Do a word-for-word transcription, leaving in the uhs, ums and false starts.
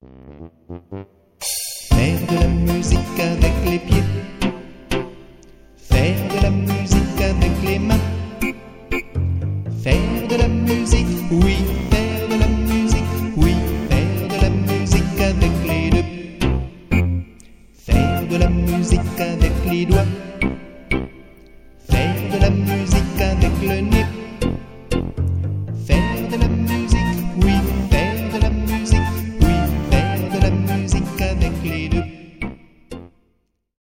Faire de la musique avec les pieds, faire de la musique avec les mains, faire de la musique, oui, faire de la musique, oui, faire de la musique avec les deux, faire de la musique avec les doigts.